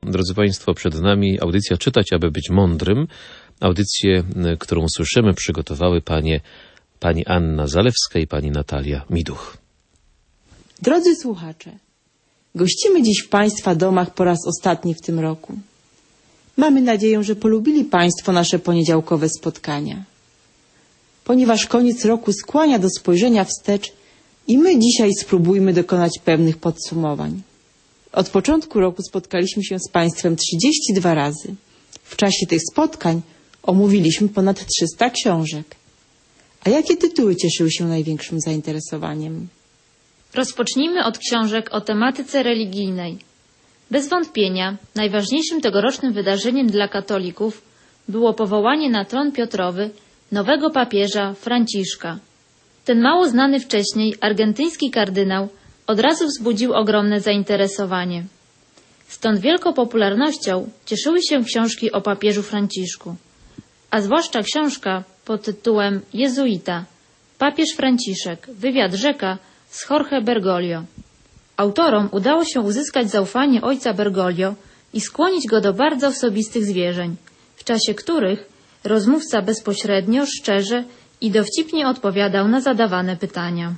Drodzy Państwo, przed nami audycja Czytać, aby być mądrym. Audycję, którą słyszymy, przygotowały pani Anna Zalewska i pani Natalia Miduch. Drodzy słuchacze, gościmy dziś w Państwa domach po raz ostatni w tym roku. Mamy nadzieję, że polubili Państwo nasze poniedziałkowe spotkania. Ponieważ koniec roku skłania do spojrzenia wstecz i my dzisiaj spróbujmy dokonać pewnych podsumowań. Od początku roku spotkaliśmy się z Państwem 32 razy. W czasie tych spotkań omówiliśmy ponad 300 książek. A jakie tytuły cieszyły się największym zainteresowaniem? Rozpocznijmy od książek o tematyce religijnej. Bez wątpienia najważniejszym tegorocznym wydarzeniem dla katolików było powołanie na tron Piotrowy nowego papieża Franciszka. Ten mało znany wcześniej argentyński kardynał od razu wzbudził ogromne zainteresowanie. Stąd wielką popularnością cieszyły się książki o papieżu Franciszku, a zwłaszcza książka pod tytułem Jezuita, papież Franciszek, wywiad rzeka z Jorge Bergoglio. Autorom udało się uzyskać zaufanie ojca Bergoglio i skłonić go do bardzo osobistych zwierzeń, w czasie których rozmówca bezpośrednio, szczerze i dowcipnie odpowiadał na zadawane pytania.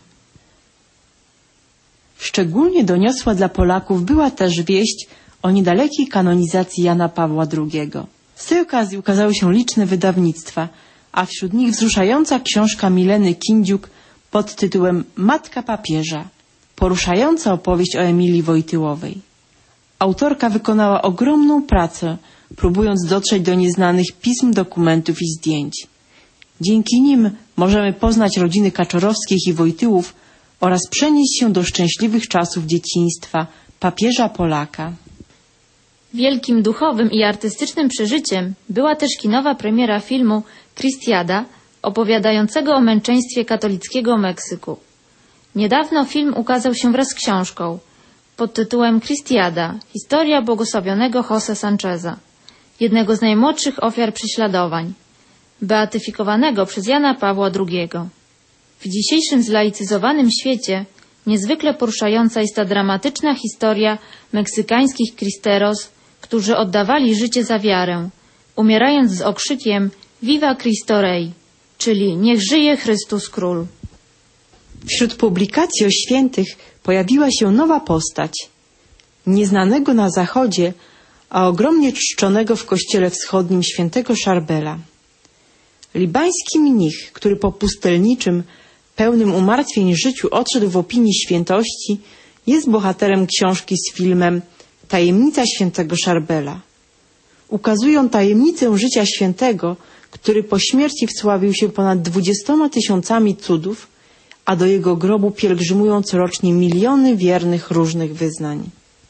Szczególnie doniosła dla Polaków była też wieść o niedalekiej kanonizacji Jana Pawła II. Z tej okazji ukazały się liczne wydawnictwa, a wśród nich wzruszająca książka Mileny Kindziuk pod tytułem Matka papieża, poruszająca opowieść o Emilii Wojtyłowej. Autorka wykonała ogromną pracę, próbując dotrzeć do nieznanych pism, dokumentów i zdjęć. Dzięki nim możemy poznać rodziny Kaczorowskich i Wojtyłów oraz przenieść się do szczęśliwych czasów dzieciństwa papieża Polaka. Wielkim duchowym i artystycznym przeżyciem była też kinowa premiera filmu Cristiada, opowiadającego o męczeństwie katolickiego Meksyku. Niedawno film ukazał się wraz z książką pod tytułem Cristiada – historia błogosławionego José Sancheza, jednego z najmłodszych ofiar prześladowań, beatyfikowanego przez Jana Pawła II. W dzisiejszym zlaicyzowanym świecie niezwykle poruszająca jest ta dramatyczna historia meksykańskich cristeros, którzy oddawali życie za wiarę, umierając z okrzykiem Viva Cristo Rey, czyli Niech żyje Chrystus Król. Wśród publikacji o świętych pojawiła się nowa postać, nieznanego na zachodzie, a ogromnie czczonego w kościele wschodnim świętego Szarbela. Libański mnich, który po pustelniczym, pełnym umartwień życiu odszedł w opinii świętości, jest bohaterem książki z filmem Tajemnica świętego Szarbela. Ukazują tajemnicę życia świętego, który po śmierci wsławił się ponad 20 000 cudów, a do jego grobu pielgrzymują corocznie miliony wiernych różnych wyznań.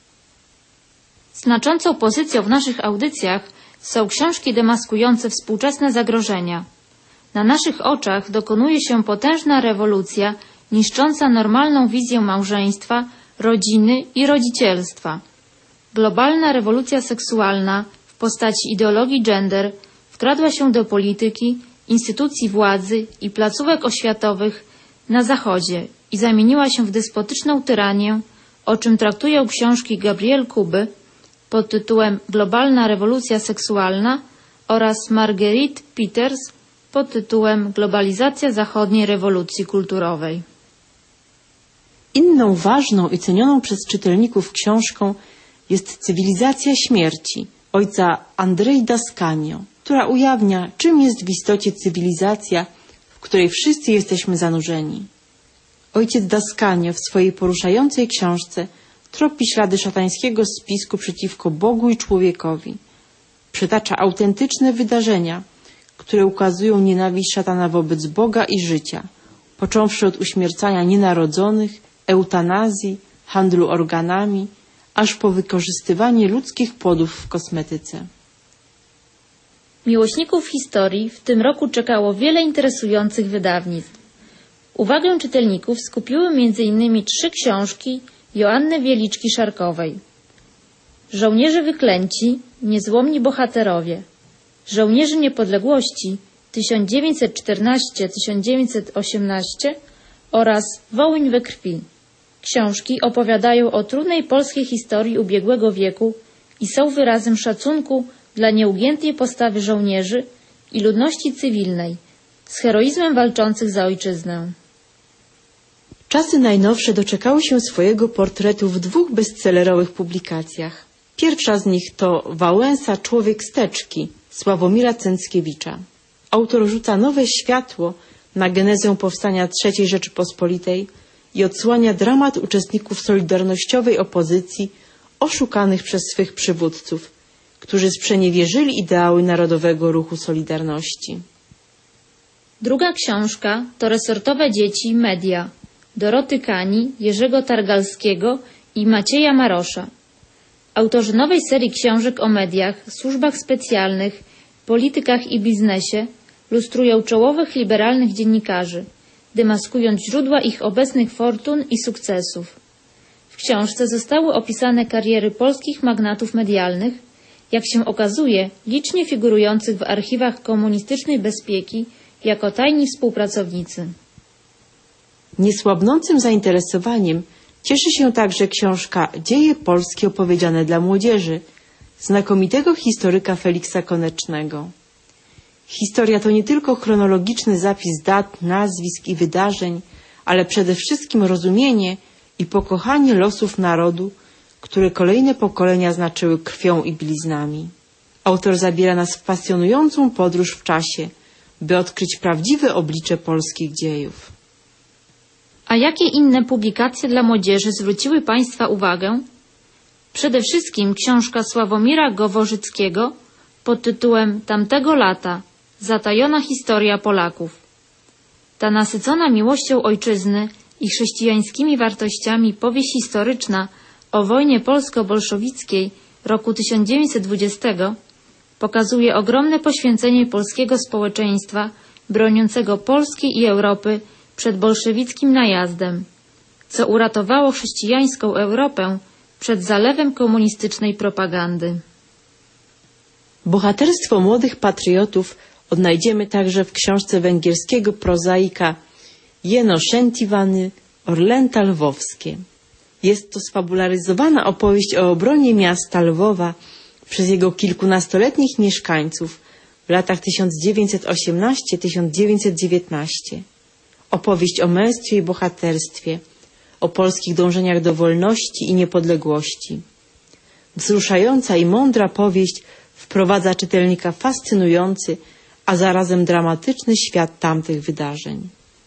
Znaczącą pozycją w naszych audycjach są książki demaskujące współczesne zagrożenia. Na naszych oczach dokonuje się potężna rewolucja niszcząca normalną wizję małżeństwa, rodziny i rodzicielstwa. Globalna rewolucja seksualna w postaci ideologii gender wkradła się do polityki, instytucji władzy i placówek oświatowych na Zachodzie i zamieniła się w despotyczną tyranię, o czym traktują książki Gabrielle Kuby pod tytułem Globalna rewolucja seksualna oraz Marguerite Peters pod tytułem Globalizacja zachodniej rewolucji kulturowej. Inną ważną i cenioną przez czytelników książką jest Cywilizacja śmierci ojca Andrzej Daskanio, która ujawnia, czym jest w istocie cywilizacja, w której wszyscy jesteśmy zanurzeni. Ojciec Daskanio w swojej poruszającej książce tropi ślady szatańskiego spisku przeciwko Bogu i człowiekowi. Przytacza autentyczne wydarzenia, które ukazują nienawiść szatana wobec Boga i życia, począwszy od uśmiercania nienarodzonych, eutanazji, handlu organami, aż po wykorzystywanie ludzkich płodów w kosmetyce. Miłośników historii w tym roku czekało wiele interesujących wydawnictw. Uwagę czytelników skupiły m.in. 3 książki Joanny Wieliczki-Szarkowej. Żołnierze wyklęci, niezłomni bohaterowie, Żołnierze Niepodległości 1914-1918 oraz Wołyń we krwi. Książki opowiadają o trudnej polskiej historii ubiegłego wieku i są wyrazem szacunku dla nieugiętej postawy żołnierzy i ludności cywilnej, z heroizmem walczących za ojczyznę. Czasy najnowsze doczekały się swojego portretu w 2 bestsellerowych publikacjach. Pierwsza z nich to Wałęsa – Człowiek z teczki Sławomira Cęckiewicza. Autor rzuca nowe światło na genezę powstania III Rzeczypospolitej i odsłania dramat uczestników solidarnościowej opozycji oszukanych przez swych przywódców, którzy sprzeniewierzyli ideały Narodowego Ruchu Solidarności. Druga książka to Resortowe dzieci Media Doroty Kani, Jerzego Targalskiego i Macieja Marosza. Autorzy nowej serii książek o mediach, służbach specjalnych, politykach i biznesie lustrują czołowych liberalnych dziennikarzy, demaskując źródła ich obecnych fortun i sukcesów. W książce zostały opisane kariery polskich magnatów medialnych, jak się okazuje, licznie figurujących w archiwach komunistycznej bezpieki jako tajni współpracownicy. Niesłabnącym zainteresowaniem cieszy się także książka Dzieje polskie opowiedziane dla młodzieży znakomitego historyka Feliksa Konecznego. Historia to nie tylko chronologiczny zapis dat, nazwisk i wydarzeń, ale przede wszystkim rozumienie i pokochanie losów narodu, które kolejne pokolenia znaczyły krwią i bliznami. Autor zabiera nas w pasjonującą podróż w czasie, by odkryć prawdziwe oblicze polskich dziejów. A jakie inne publikacje dla młodzieży zwróciły Państwa uwagę? Przede wszystkim książka Sławomira Goworzyckiego pod tytułem Tamtego lata – zatajona historia Polaków. Ta nasycona miłością ojczyzny i chrześcijańskimi wartościami powieść historyczna o wojnie polsko-bolszewickiej roku 1920 pokazuje ogromne poświęcenie polskiego społeczeństwa broniącego Polski i Europy przed bolszewickim najazdem, co uratowało chrześcijańską Europę przed zalewem komunistycznej propagandy. Bohaterstwo młodych patriotów odnajdziemy także w książce węgierskiego prozaika Jeno Szentivany Orlęta Lwowskie. Jest to sfabularyzowana opowieść o obronie miasta Lwowa przez jego kilkunastoletnich mieszkańców w latach 1918-1919. Opowieść o męstwie i bohaterstwie, o polskich dążeniach do wolności i niepodległości. Wzruszająca i mądra powieść wprowadza czytelnika w fascynujący, a zarazem dramatyczny świat tamtych wydarzeń.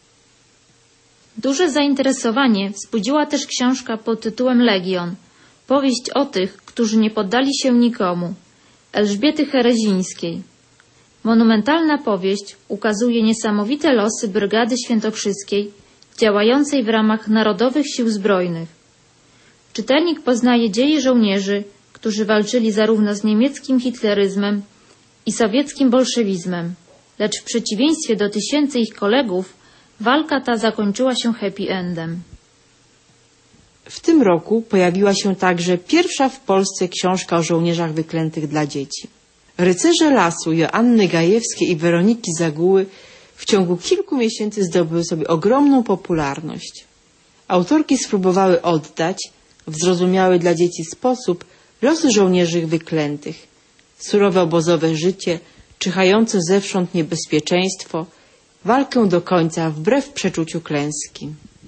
Duże zainteresowanie wzbudziła też książka pod tytułem Legion, powieść o tych, którzy nie poddali się nikomu, Elżbiety Herezińskiej. Monumentalna powieść ukazuje niesamowite losy Brygady Świętokrzyskiej, działającej w ramach Narodowych Sił Zbrojnych. Czytelnik poznaje dzieje żołnierzy, którzy walczyli zarówno z niemieckim hitleryzmem i sowieckim bolszewizmem, lecz w przeciwieństwie do tysięcy ich kolegów, walka ta zakończyła się happy endem. W tym roku pojawiła się także pierwsza w Polsce książka o żołnierzach wyklętych dla dzieci. Rycerze lasu Joanny Gajewskiej i Weroniki Zaguły w ciągu kilku miesięcy zdobyły sobie ogromną popularność. Autorki spróbowały oddać w zrozumiały dla dzieci sposób losy żołnierzy wyklętych, surowe obozowe życie, czyhające zewsząd niebezpieczeństwo, walkę do końca wbrew przeczuciu klęski.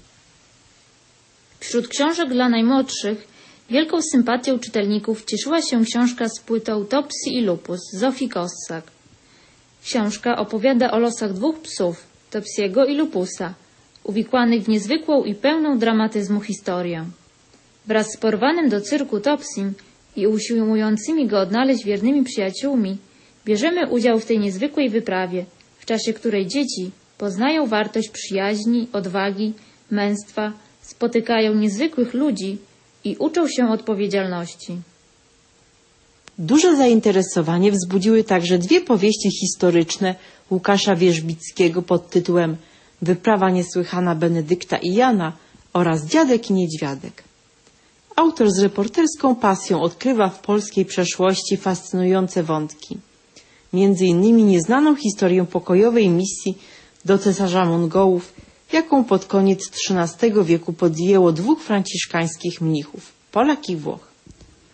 Wśród książek dla najmłodszych wielką sympatią czytelników cieszyła się książka z płytą Topsy i Lupus Zofii Kossak. Książka opowiada o losach 2 psów, Topsiego i Lupusa, uwikłanych w niezwykłą i pełną dramatyzmu historię. Wraz z porwanym do cyrku Topsim i usiłującymi go odnaleźć wiernymi przyjaciółmi, bierzemy udział w tej niezwykłej wyprawie, w czasie której dzieci poznają wartość przyjaźni, odwagi, męstwa, spotykają niezwykłych ludzi i uczą się odpowiedzialności. Duże zainteresowanie wzbudziły także 2 powieści historyczne Łukasza Wierzbickiego pod tytułem Wyprawa niesłychana Benedykta i Jana oraz Dziadek i Niedźwiadek. Autor z reporterską pasją odkrywa w polskiej przeszłości fascynujące wątki. Między innymi nieznaną historię pokojowej misji do cesarza Mongołów, jaką pod koniec XIII wieku podjęło 2 franciszkańskich mnichów, Polak i Włoch.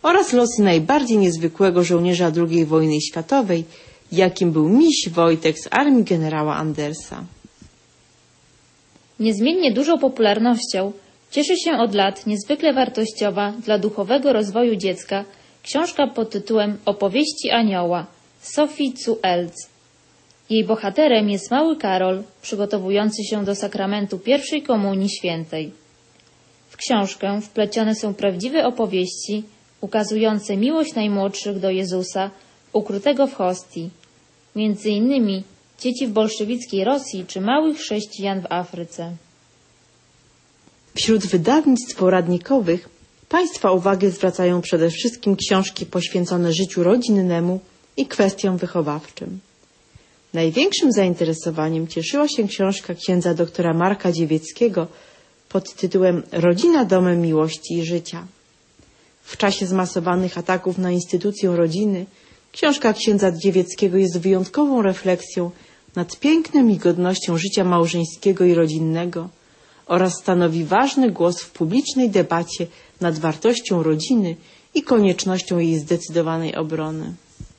oraz losy najbardziej niezwykłego żołnierza II wojny światowej, jakim był miś Wojtek z armii generała Andersa. Niezmiennie dużą popularnością cieszy się od lat niezwykle wartościowa dla duchowego rozwoju dziecka książka pod tytułem Opowieści Anioła Sophie zu Eltz. Jej bohaterem jest mały Karol, przygotowujący się do sakramentu pierwszej komunii świętej. W książkę wplecione są prawdziwe opowieści ukazujące miłość najmłodszych do Jezusa, ukrytego w hostii, między innymi dzieci w bolszewickiej Rosji czy małych chrześcijan w Afryce. Wśród wydawnictw poradnikowych Państwa uwagę zwracają przede wszystkim książki poświęcone życiu rodzinnemu i kwestiom wychowawczym. Największym zainteresowaniem cieszyła się książka księdza doktora Marka Dziewieckiego pod tytułem Rodzina domem miłości i życia. W czasie zmasowanych ataków na instytucję rodziny książka księdza Dziewieckiego jest wyjątkową refleksją nad pięknem i godnością życia małżeńskiego i rodzinnego oraz stanowi ważny głos w publicznej debacie nad wartością rodziny i koniecznością jej zdecydowanej obrony.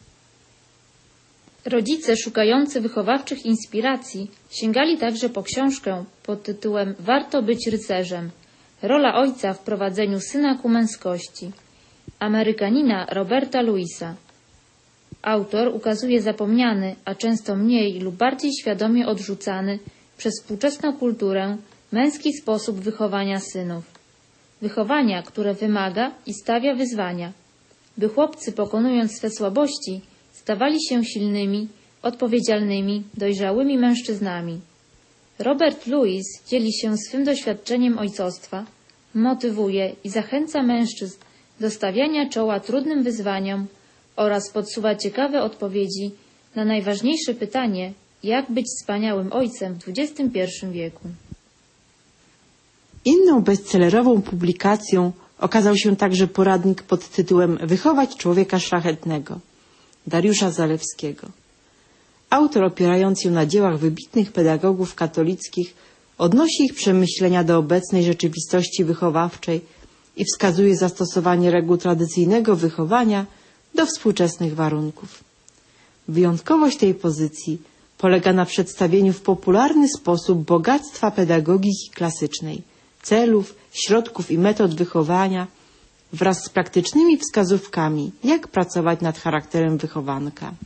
Rodzice szukający wychowawczych inspiracji sięgali także po książkę pod tytułem Warto być rycerzem. Rola ojca w prowadzeniu syna ku męskości Amerykanina Roberta Louisa. Autor ukazuje zapomniany, a często mniej lub bardziej świadomie odrzucany przez współczesną kulturę męski sposób wychowania synów. Wychowania, które wymaga i stawia wyzwania, by chłopcy, pokonując swe słabości, stawali się silnymi, odpowiedzialnymi, dojrzałymi mężczyznami. Robert Louis dzieli się swym doświadczeniem ojcostwa, motywuje i zachęca mężczyzn do stawiania czoła trudnym wyzwaniom oraz podsuwa ciekawe odpowiedzi na najważniejsze pytanie, jak być wspaniałym ojcem w XXI wieku. Inną bestsellerową publikacją okazał się także poradnik pod tytułem Wychować człowieka szlachetnego Dariusza Zalewskiego. Autor, opierając się na dziełach wybitnych pedagogów katolickich, odnosi ich przemyślenia do obecnej rzeczywistości wychowawczej i wskazuje zastosowanie reguł tradycyjnego wychowania do współczesnych warunków. Wyjątkowość tej pozycji polega na przedstawieniu w popularny sposób bogactwa pedagogiki klasycznej, celów, środków i metod wychowania wraz z praktycznymi wskazówkami, jak pracować nad charakterem wychowanka.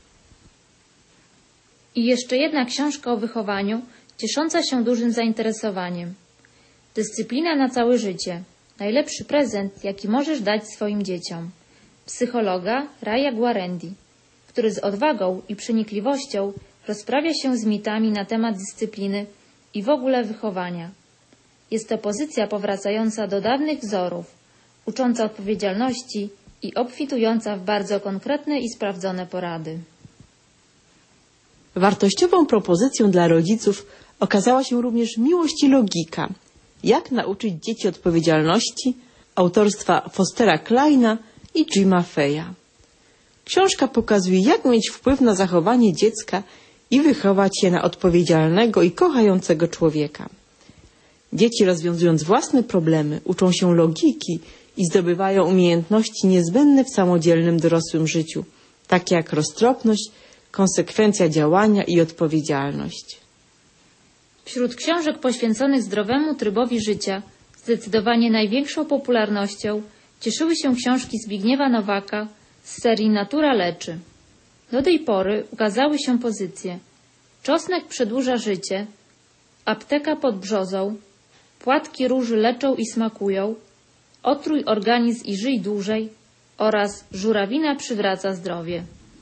I jeszcze jedna książka o wychowaniu, ciesząca się dużym zainteresowaniem. Dyscyplina na całe życie. Najlepszy prezent, jaki możesz dać swoim dzieciom. Psychologa Raja Guarendi, który z odwagą i przenikliwością rozprawia się z mitami na temat dyscypliny i w ogóle wychowania. Jest to pozycja powracająca do dawnych wzorów, ucząca odpowiedzialności i obfitująca w bardzo konkretne i sprawdzone porady. Wartościową propozycją dla rodziców okazała się również Miłość i logika. Jak nauczyć dzieci odpowiedzialności autorstwa Fostera Kleina i Jima Feya. Książka pokazuje, jak mieć wpływ na zachowanie dziecka i wychować je na odpowiedzialnego i kochającego człowieka. Dzieci, rozwiązując własne problemy, uczą się logiki i zdobywają umiejętności niezbędne w samodzielnym dorosłym życiu, takie jak roztropność, konsekwencja działania i odpowiedzialność. Wśród książek poświęconych zdrowemu trybowi życia zdecydowanie największą popularnością cieszyły się książki Zbigniewa Nowaka z serii Natura leczy. Do tej pory ukazały się pozycje Czosnek przedłuża życie, Apteka pod brzozą, Płatki róży leczą i smakują, Otrój organizm i żyj dłużej oraz Żurawina przywraca zdrowie.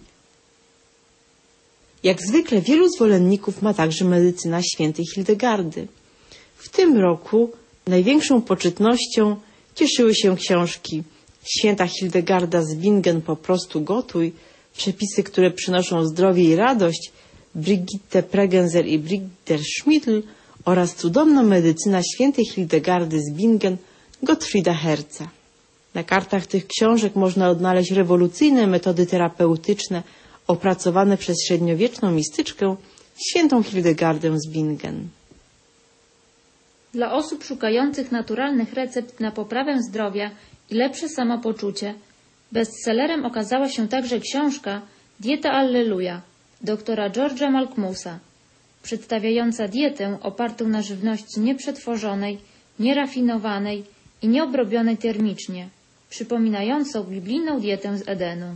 Jak zwykle wielu zwolenników ma także medycyna świętej Hildegardy. W tym roku największą poczytnością cieszyły się książki Święta Hildegarda z Bingen po prostu gotuj, przepisy, które przynoszą zdrowie i radość, Brigitte Pregenzer i Brigitte Schmidl oraz cudowna medycyna świętej Hildegardy z Bingen Gottfrieda Herza. Na kartach tych książek można odnaleźć rewolucyjne metody terapeutyczne opracowane przez średniowieczną mistyczkę świętą Hildegardę z Bingen. Dla osób szukających naturalnych recept na poprawę zdrowia i lepsze samopoczucie Bestsellerem okazała się także książka Dieta Alleluja doktora George'a Malkmusa, przedstawiająca dietę opartą na żywności nieprzetworzonej, nierafinowanej i nieobrobionej termicznie, przypominającą biblijną dietę z Edenu.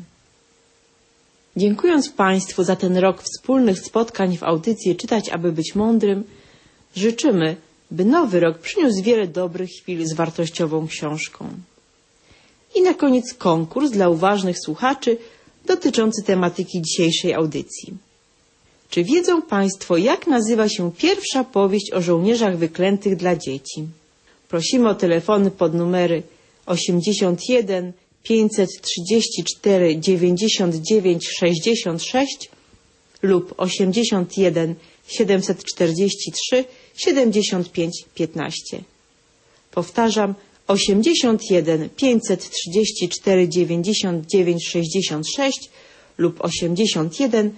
Dziękując Państwu za ten rok wspólnych spotkań w audycji Czytać, aby być mądrym, życzymy, by nowy rok przyniósł wiele dobrych chwil z wartościową książką. I na koniec konkurs dla uważnych słuchaczy dotyczący tematyki dzisiejszej audycji. Czy wiedzą Państwo, jak nazywa się pierwsza powieść o żołnierzach wyklętych dla dzieci? Prosimy o telefony pod numery 81 534 99 66 lub 81 743 75 15. Powtarzam, 81 534 99 66 lub 81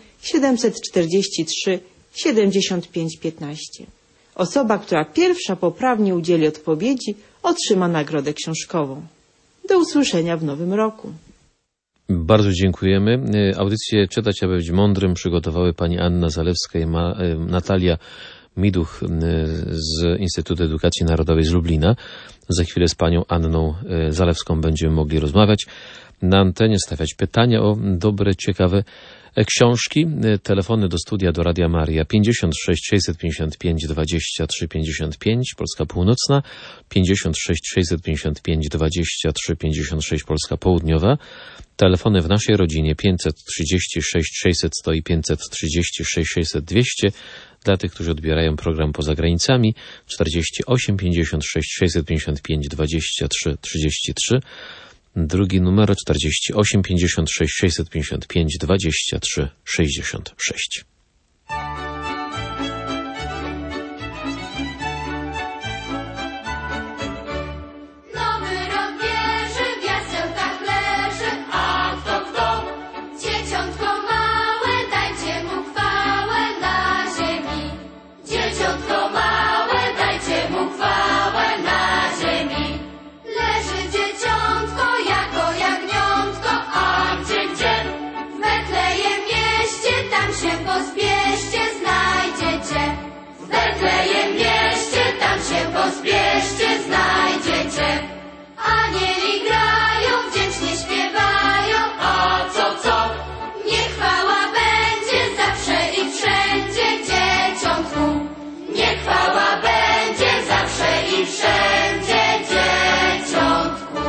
743 75 15. Osoba, która pierwsza poprawnie udzieli odpowiedzi, otrzyma nagrodę książkową. Do usłyszenia w nowym roku. Bardzo dziękujemy. Audycję Czytać, aby być mądrym przygotowały pani Anna Zalewska i Natalia Miduch z Instytutu Edukacji Narodowej z Lublina. Za chwilę z panią Anną Zalewską będziemy mogli rozmawiać na antenie, stawiać pytania o dobre, ciekawe książki. Telefony do studia, do Radia Maria 56 655 23 55 Polska Północna, 56 655 23 56 Polska Południowa. Telefony w naszej rodzinie 536 600 100 i 536 600 200. Dla tych, którzy odbierają program poza granicami 48 56 655 23 33. Drugi numer 48 56 655 23 66. Nowy rok bierze, w jasełkach leży, a kto? Dzieciątko małe, dajcie mu chwałę na ziemi. Dzieciątko małe, dajcie mu chwałę na ziemi. Leży dzieciątko jako jagniątko, a gdzie? W Betlejem mieście, tam się pospieszcie, znajdziecie. W Betlejem mieście, tam się pospieszcie, znajdziecie. Anieli grają, wdzięcznie śpiewają, a co? Niech chwała będzie zawsze i wszędzie dzieciątku. Niech chwała będzie zawsze i wszędzie dzieciątku.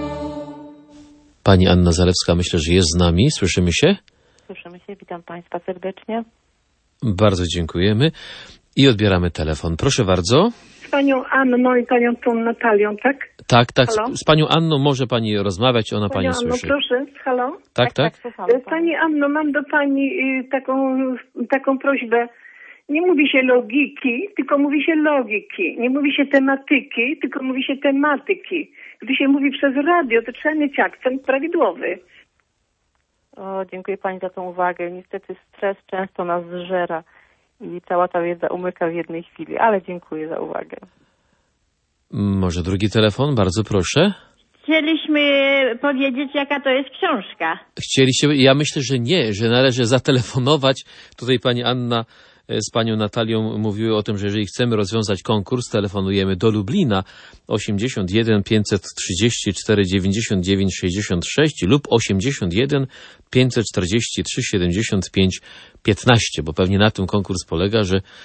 Pani Anna Zalewska, myślę, że jest z nami. Słyszymy się? Słyszymy się, witam Państwa serdecznie. Bardzo dziękujemy i odbieramy telefon. Proszę bardzo. Z panią Anną i panią tą Natalią, tak? Tak. Halo? Z panią Anną może pani rozmawiać, ona pani Panią Anno, słyszy. proszę, halo? Tak. Słuchamy Pani Anno, mam do pani taką prośbę. Nie mówi się logiki, tylko mówi się logiki. Nie mówi się tematyki, tylko mówi się tematyki. Gdy się mówi przez radio, to trzeba mieć akcent prawidłowy. O, dziękuję Pani za tą uwagę. Niestety stres często nas zżera i cała ta wiedza umyka w jednej chwili, ale dziękuję za uwagę. Może drugi telefon? Bardzo proszę. Chcieliśmy powiedzieć, jaka to jest książka. Chcieliście, ja myślę, że nie, że należy zatelefonować. Tutaj pani Anna z panią Natalią mówiły o tym, że jeżeli chcemy rozwiązać konkurs, telefonujemy do Lublina 81 534 99 66 lub 81 543 75 15, bo pewnie na tym konkurs polega,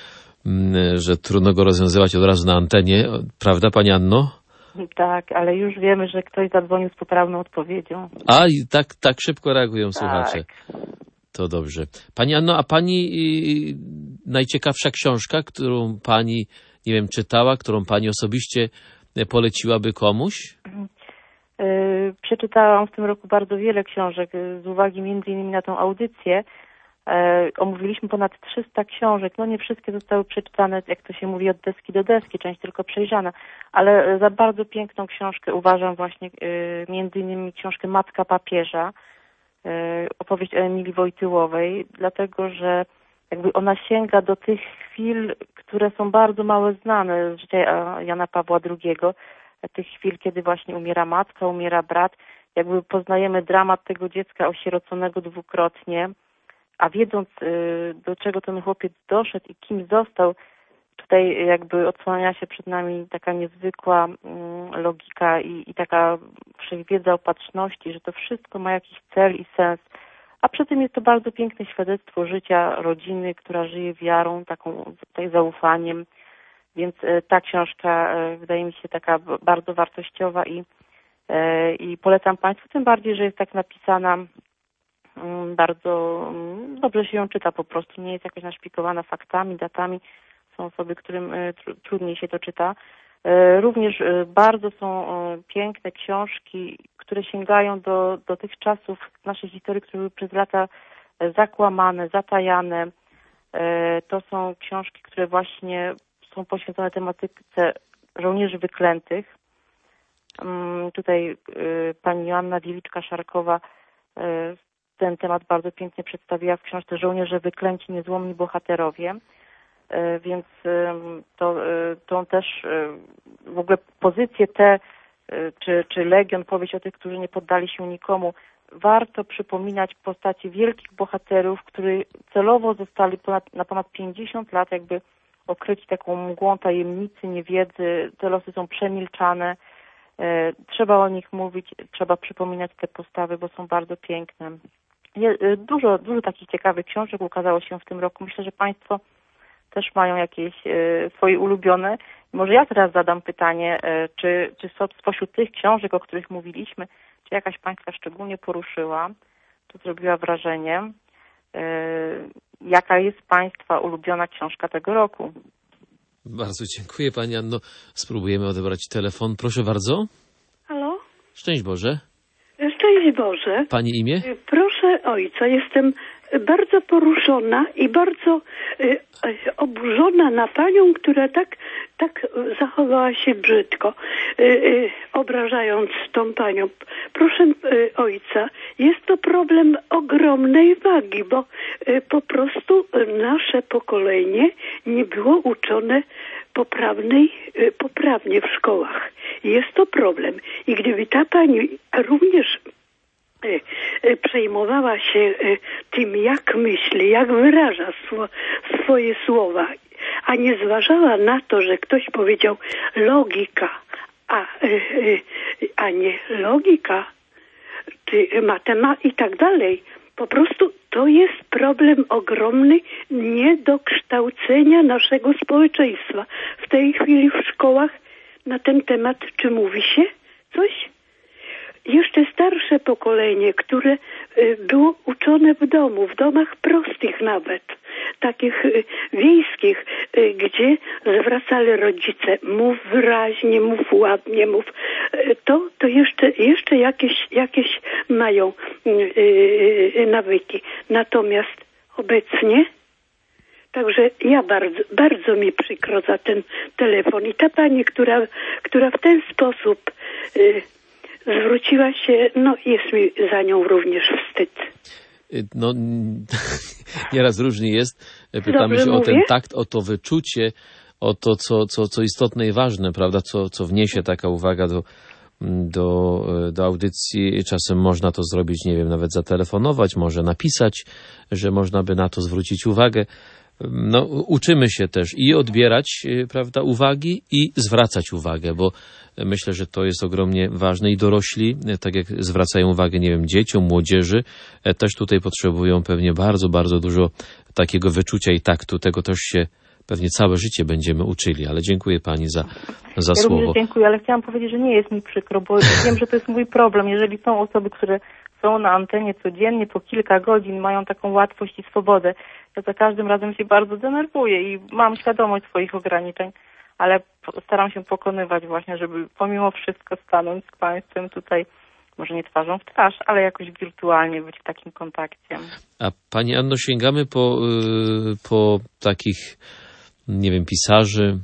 że trudno go rozwiązywać od razu na antenie. Prawda, pani Anno? Tak, ale już wiemy, że ktoś zadzwonił z poprawną odpowiedzią. A, i tak szybko reagują słuchacze. Tak. To dobrze. Pani Anno, a pani najciekawsza książka, którą pani, nie wiem, czytała, którą pani osobiście poleciłaby komuś? Przeczytałam w tym roku bardzo wiele książek z uwagi między innymi na tą audycję. Omówiliśmy ponad 300 książek. No nie wszystkie zostały przeczytane, jak to się mówi, od deski do deski, część tylko przejrzana, ale za bardzo piękną książkę uważam właśnie między innymi książkę Matka Papieża, opowieść o Emilii Wojtyłowej, dlatego że jakby ona sięga do tych chwil, które są bardzo mało znane z życia Jana Pawła II, tych chwil, kiedy właśnie umiera matka, umiera brat jakby poznajemy dramat tego dziecka osieroconego dwukrotnie, a wiedząc, do czego ten chłopiec doszedł i kim został, tutaj jakby odsłania się przed nami taka niezwykła logika i taka wszechwiedza opatrzności, że to wszystko ma jakiś cel i sens. A przy tym jest to bardzo piękne świadectwo życia rodziny, która żyje wiarą, taką zaufaniem. Więc ta książka wydaje mi się taka bardzo wartościowa i polecam Państwu, tym bardziej, że jest tak napisana, bardzo dobrze się ją czyta po prostu, nie jest jakoś naszpikowana faktami, datami. Są osoby, którym trudniej się to czyta. Również bardzo są piękne książki, które sięgają do tych czasów naszej historii, które były przez lata zakłamane, zatajane. To są książki, które właśnie są poświęcone tematyce żołnierzy wyklętych. Tutaj pani Joanna Wieliczka-Szarkowa ten temat bardzo pięknie przedstawiła w książce Żołnierze wyklęci, niezłomni bohaterowie. Więc tą też w ogóle pozycje te, czy Legion, powieść o tych, którzy nie poddali się nikomu, warto przypominać postaci wielkich bohaterów, którzy celowo zostali na ponad 50 lat jakby okryci taką mgłą tajemnicy, niewiedzy. Te losy są przemilczane. Trzeba o nich mówić, trzeba przypominać te postawy, bo są bardzo piękne. Dużo takich ciekawych książek ukazało się w tym roku. Myślę, że Państwo też mają jakieś swoje ulubione. Może ja teraz zadam pytanie, czy spośród tych książek, o których mówiliśmy, czy jakaś Państwa szczególnie poruszyła, to zrobiła wrażenie. Jaka jest Państwa ulubiona książka tego roku? Bardzo dziękuję Pani Anno. Spróbujemy odebrać telefon. Proszę bardzo. Halo? Szczęść Boże. Szczęść Boże. Pani imię? Proszę ojca, jestem bardzo poruszona i bardzo oburzona na panią, która tak zachowała się brzydko, obrażając tą panią. Proszę ojca, jest to problem ogromnej wagi, bo po prostu nasze pokolenie nie było uczone poprawnie w szkołach. Jest to problem. I gdyby ta pani również przejmowała się tym, jak myśli, jak wyraża swoje słowa, a nie zważała na to, że ktoś powiedział logika, a nie logika, matematyka i tak dalej. Po prostu to jest problem ogromny niedokształcenia naszego społeczeństwa. W tej chwili w szkołach na ten temat, czy mówi się coś? Jeszcze starsze pokolenie, które było uczone w domu, w domach prostych nawet, takich wiejskich, gdzie zwracali rodzice, mów wyraźnie, mów ładnie, mów, to jeszcze jakieś mają nawyki. Natomiast obecnie, także ja bardzo mi przykro za ten telefon i ta pani, która w ten sposób zwróciła się, jest mi za nią również wstyd. Nieraz różnie jest. Pytamy się o ten takt, o to wyczucie, o to, co istotne i ważne, prawda, co wniesie taka uwaga do audycji. Czasem można to zrobić, nie wiem, nawet zatelefonować, może napisać, że można by na to zwrócić uwagę. Uczymy się też i odbierać, prawda, uwagi i zwracać uwagę, bo myślę, że to jest ogromnie ważne i dorośli, tak jak zwracają uwagę, nie wiem, dzieciom, młodzieży, też tutaj potrzebują pewnie bardzo, bardzo dużo takiego wyczucia i taktu. Tego też się pewnie całe życie będziemy uczyli, ale dziękuję Pani za słowo. Również dziękuję, ale chciałam powiedzieć, że nie jest mi przykro, bo wiem, że to jest mój problem. Jeżeli są osoby, które są na antenie codziennie po kilka godzin, mają taką łatwość i swobodę, ja za każdym razem się bardzo denerwuję i mam świadomość swoich ograniczeń, ale staram się pokonywać właśnie, żeby pomimo wszystko stanąć z Państwem tutaj, może nie twarzą w twarz, ale jakoś wirtualnie być w takim kontakcie. A Pani Anno, sięgamy po takich, nie wiem, pisarzy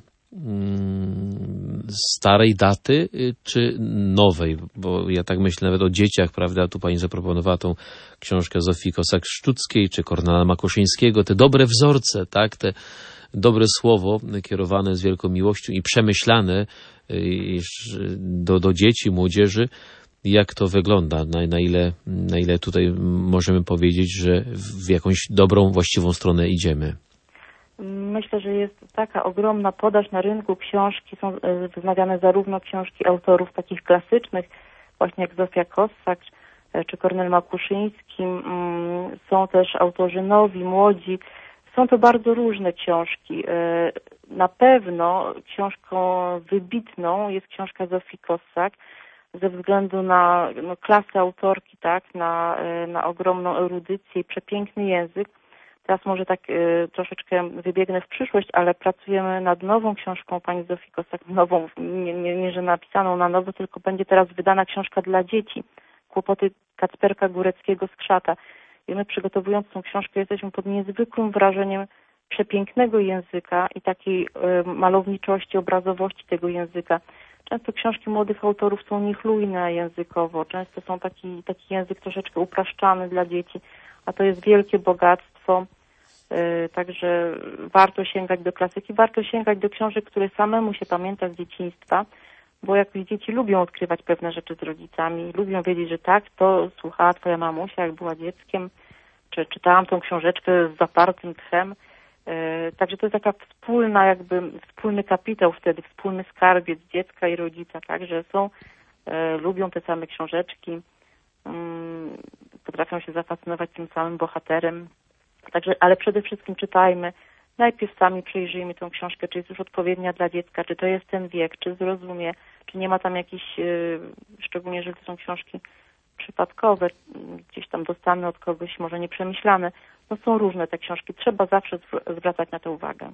starej daty czy nowej? Bo ja tak myślę nawet o dzieciach, prawda? Tu Pani zaproponowała tą książkę Zofii Kosak-Szczuckiej czy Kornela Makoszyńskiego, te dobre wzorce, tak? Te dobre słowo kierowane z wielką miłością i przemyślane do dzieci, młodzieży jak to wygląda, na ile tutaj możemy powiedzieć, że w jakąś dobrą, właściwą stronę idziemy. Myślę, że jest taka ogromna podaż na rynku. Książki są wznawiane zarówno książki autorów takich klasycznych, właśnie jak Zofia Kossak czy Kornel Makuszyński. Są też autorzy nowi, młodzi. Są to bardzo różne książki. Na pewno książką wybitną jest książka Zofii Kossak ze względu na klasę autorki, tak, na ogromną erudycję i przepiękny język. Teraz może tak troszeczkę wybiegnę w przyszłość, ale pracujemy nad nową książką pani Zofii Kossak, nową, nie że napisaną na nowo, tylko będzie teraz wydana książka dla dzieci, Kłopoty Kacperka Góreckiego-Skrzata. I my, przygotowując tą książkę, jesteśmy pod niezwykłym wrażeniem przepięknego języka i takiej malowniczości, obrazowości tego języka. Często książki młodych autorów są niechlujne językowo, często są taki język troszeczkę upraszczany dla dzieci, a to jest wielkie bogactwo. Także warto sięgać do klasyki, warto sięgać do książek, które samemu się pamięta z dzieciństwa, bo jakoś dzieci lubią odkrywać pewne rzeczy z rodzicami, lubią wiedzieć, że tak, to słuchała twoja mamusia, jak była dzieckiem, czy czytałam tą książeczkę z zapartym tchem. Także to jest taka wspólny kapitał wtedy, wspólny skarbiec dziecka i rodzica, tak, że lubią te same książeczki, potrafią się zafascynować tym samym bohaterem. Także, ale przede wszystkim czytajmy. Najpierw sami przejrzyjmy tą książkę, czy jest już odpowiednia dla dziecka, czy to jest ten wiek, czy zrozumie, czy nie ma tam jakichś, szczególnie jeżeli to są książki przypadkowe, gdzieś tam dostane od kogoś, może nieprzemyślane. Są różne te książki. Trzeba zawsze zwracać na to uwagę.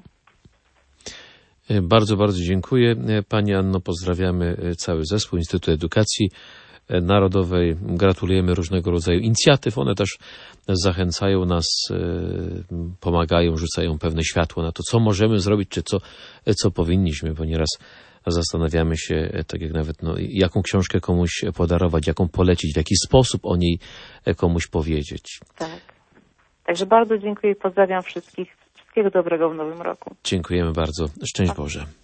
Bardzo, bardzo dziękuję. Pani Anno, pozdrawiamy cały zespół Instytutu Edukacji Narodowej. Gratulujemy różnego rodzaju inicjatyw. One też zachęcają nas, pomagają, rzucają pewne światło na to, co możemy zrobić, czy co powinniśmy, bo nieraz zastanawiamy się, tak jak nawet, jaką książkę komuś podarować, jaką polecić, w jaki sposób o niej komuś powiedzieć. Tak. Także bardzo dziękuję i pozdrawiam wszystkich. Wszystkiego dobrego w nowym roku. Dziękujemy bardzo. Szczęść Boże.